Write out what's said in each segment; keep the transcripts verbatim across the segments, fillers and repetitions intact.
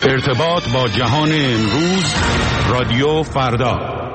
ارتباط با جهان امروز، رادیو فردا.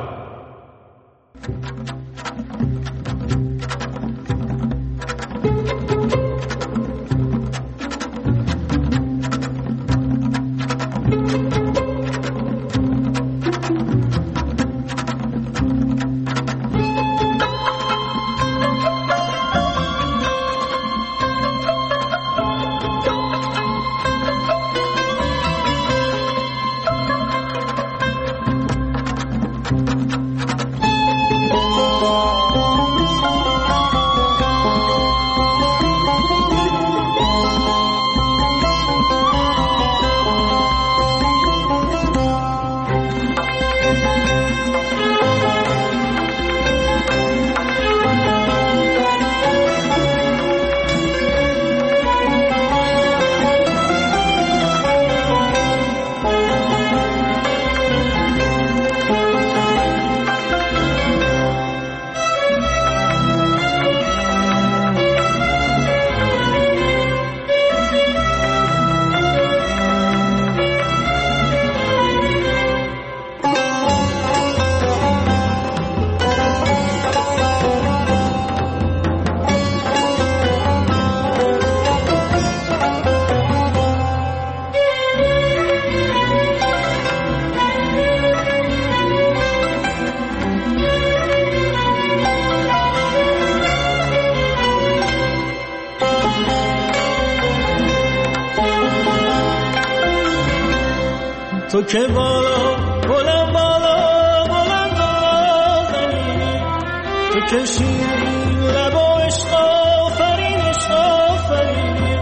تو که بالا بلند بالا بلند آزنی، تو که شیرین لب و عشق آفرین عشق آفرین،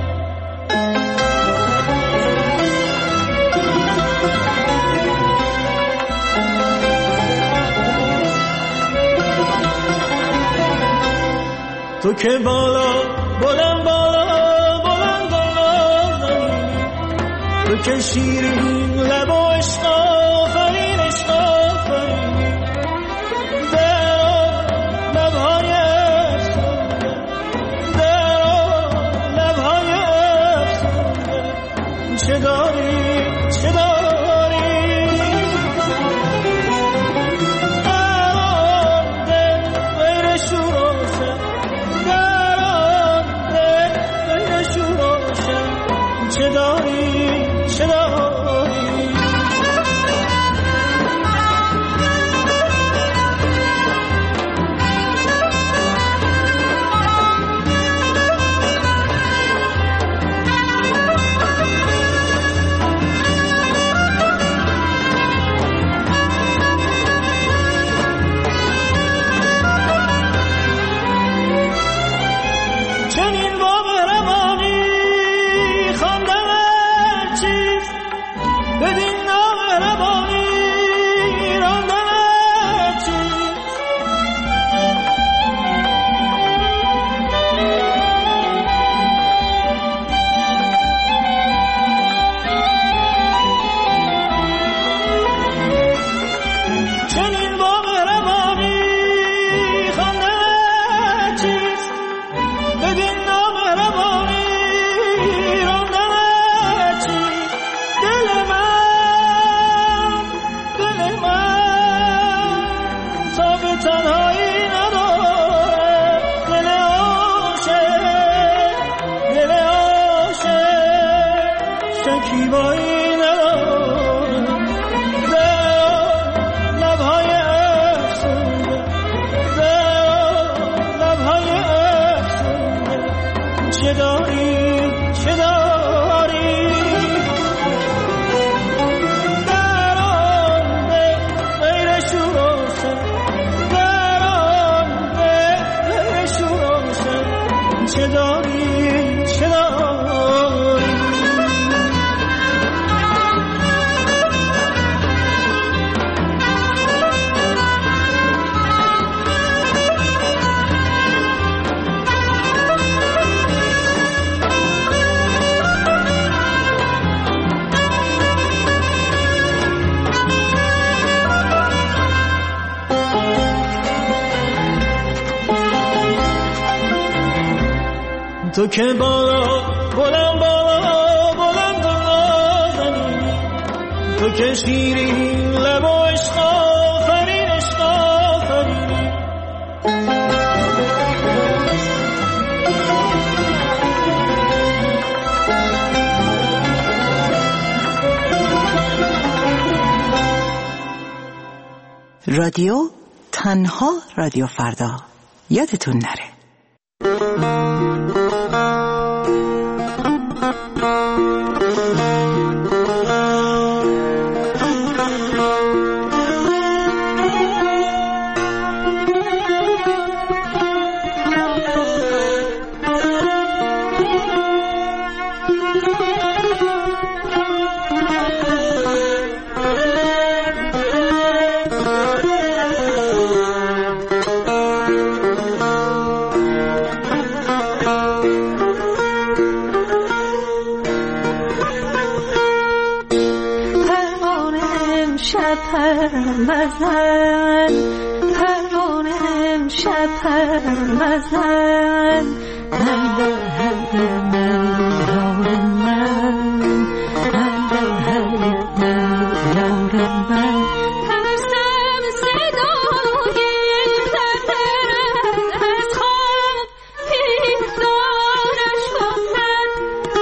تو که بالا بلند بالا بلند آزنی، تو که شیرین لب و عشق آفرین عشق آفرین، در لبهای افسونده، در لبهای افسونده، چه داری چه داری در آن دل غیر شور و شر، در آن دل غیر شور و شر، چه داری چه داری. تو که بالا بلند بالا بلند نازنی، تو که شیرین لب و عشق آفرین عشق آفرینی. رادیو تنها رادیو فردا، یادتون نره. مزن پروانه امشب مزن من در حد من یار من من در حد من یار من ترسم صدای خطرت از خواب بیدارش کند.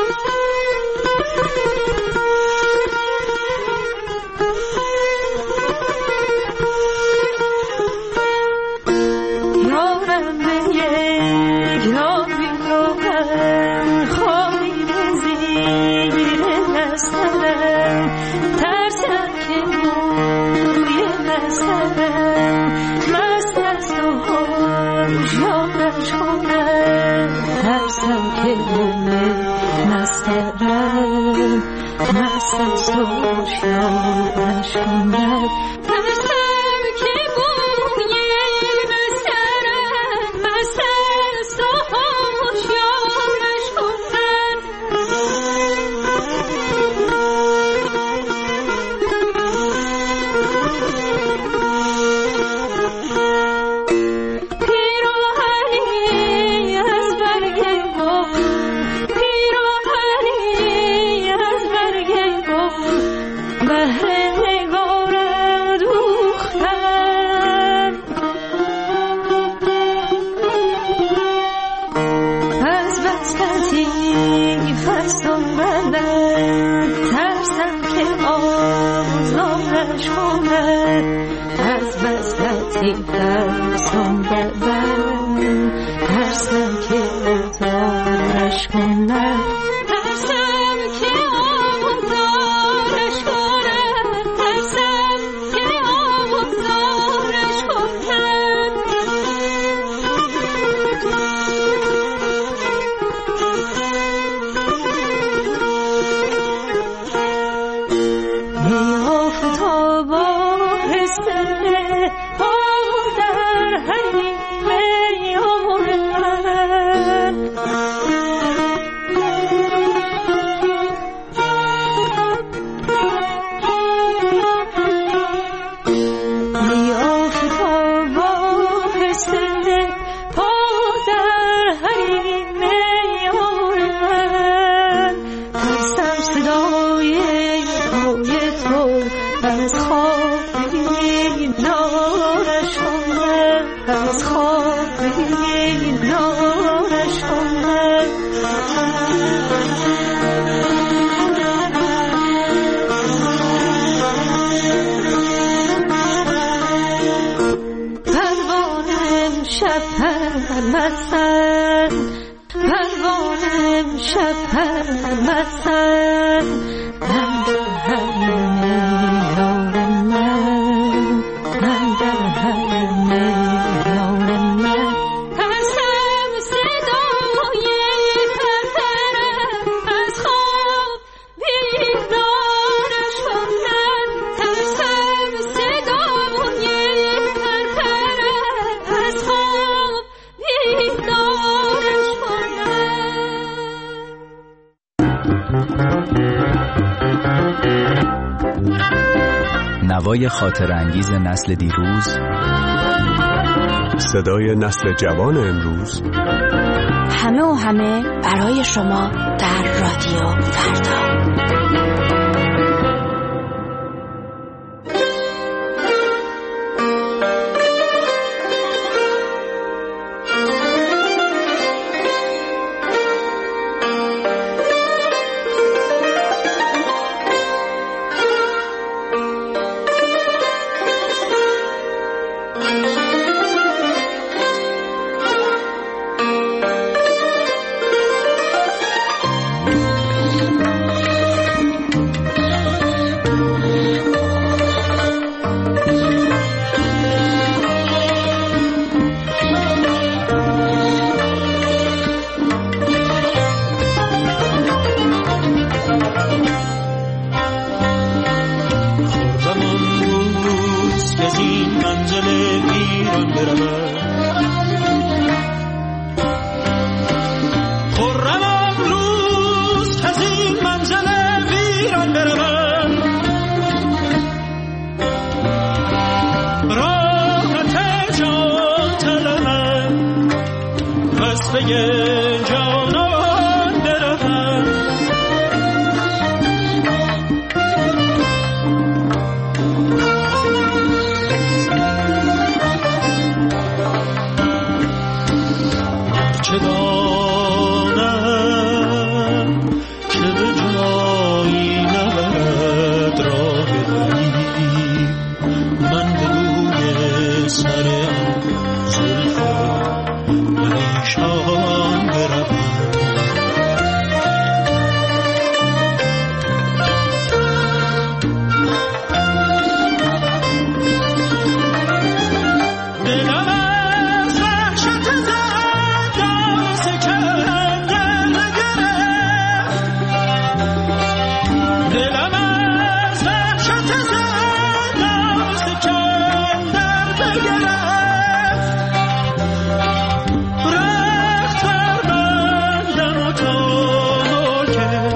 نوای خاطر انگیز نسل دیروز، صدای نسل جوان امروز، همه و همه برای شما در رادیو فردا. که از این منزل ویران بروم. خرم آن روز که از این منزل ویران بروم، راحت جان طلبم وصفه جانان بروم. چه دانم که به جایی نبرد راه دلی، من به روی سر زلف پریشان بروم. دلم از وحشت زندان سکندر بگرفت، دلم از وحشت زندان سکندر بگرفت. رخت بربندم و تا ملک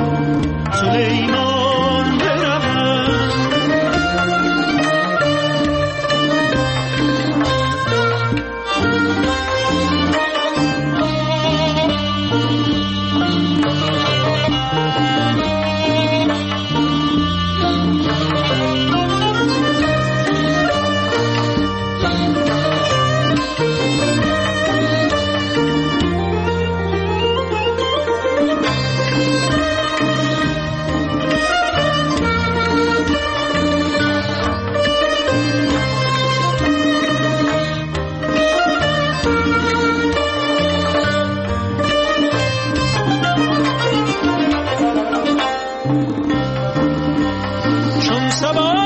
سلیمان بروم. چون صبا